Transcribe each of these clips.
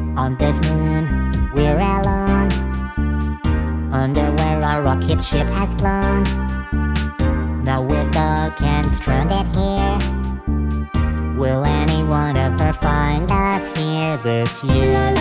On this moon, we're alone, under where our rocket ship has flown. Now we're stuck and stranded here. Will anyone ever find us here this year?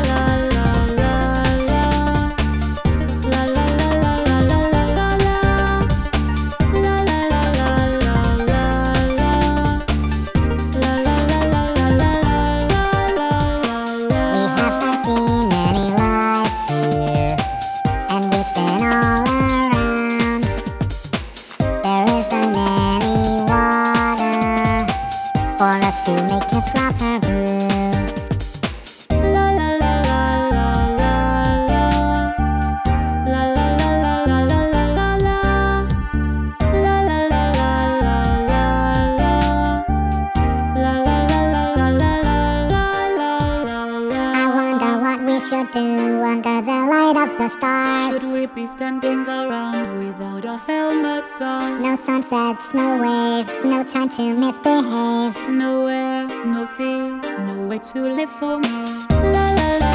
For us to make a proper brew. La la la la la la la. La la la la la la la la. La la la la la la la. La la la la la la la la. I wonder what we should do under the light of the stars. Should we be standing around without our helmets on? No sunsets, no waves, no time to misbehave. No air, no sea, no way to live for more. La la la.